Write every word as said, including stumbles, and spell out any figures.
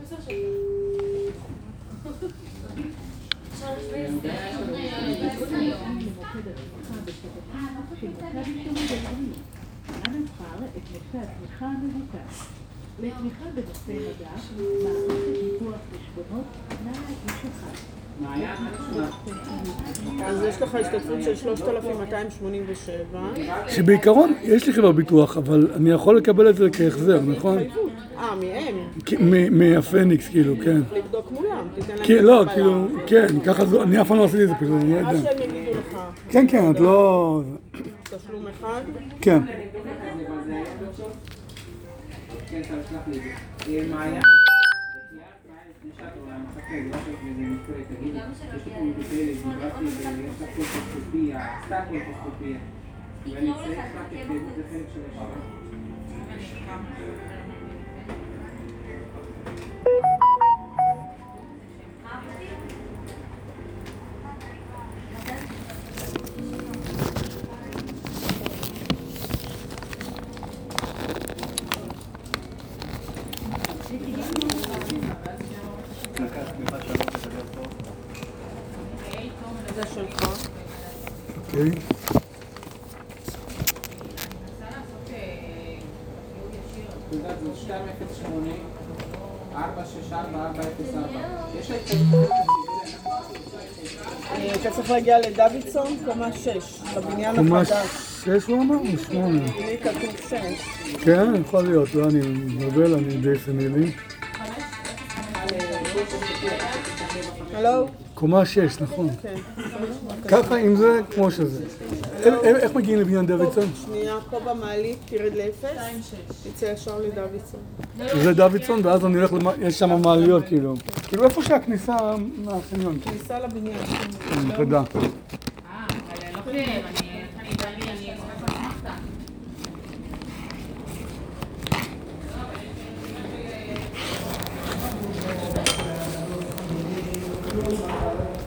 לתמיכה בנושא מדע, מערכת דיווח חשבונות, נא איש אחד. אז יש לך השתתפות של שלושת אלפים מאתיים שמונים ושבע. שבעיקרון יש לי חברת ביטוח, אבל אני יכול לקבל את זה כהחזר, נכון? אה, מהם? מהפניקס, כאילו, כן. לבדוק מולם, תיתן להם... לא, כאילו, כן, ככה זו, אני אף פעם לא עשיתי את זה פשוט, אני לא יודע. מה שהם יגידו לך. כן, כן, את לא... תשלום אחד? כן. מעיין, זה שלך. אוקיי. תעודת זהות שתיים אפס שמונה ארבע שש ארבע ארבע אפס ארבע. יש לה אתה צריך להגיע לדוידסון, קומה שש, בבניין קומה החדש. שש הוא אמר? או שמונה? לי כתוב שש. כן, יכול להיות, לא, אני מבלבל, אני די סנילי. הלו? קומה שש, נכון. כן. ככה עם זה, כמו שזה. איך מגיעים לבניין דוידסון? שנייה, פה במעלית, תרד לאפס, תצא ישר לדוידסון. זה דוידסון, ואז אני הולך, יש שם מעליות, כאילו. כאילו איפה שהכניסה מהחניון. כניסה לבניין. תודה. אה, אבל לא כאב, אני... אני דני, אני אשמח אסמכתה.